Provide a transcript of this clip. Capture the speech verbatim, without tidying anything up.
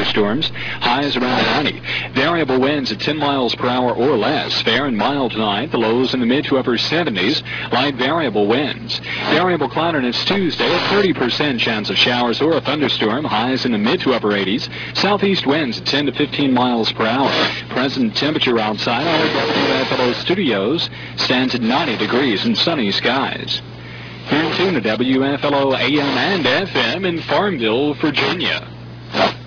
thunderstorms. Highs around ninety. Variable winds at ten miles per hour or less. Fair and mild tonight. The lows in the mid to upper seventies. Light variable winds. Variable cloudiness Tuesday. A thirty percent chance of showers or a thunderstorm. Highs in the mid to upper eighties. Southeast winds at ten to fifteen miles per hour. Present temperature outside our W F L O studios stands at ninety degrees and sunny skies. You're in tune to W F L O A M and F M in Farmville, Virginia.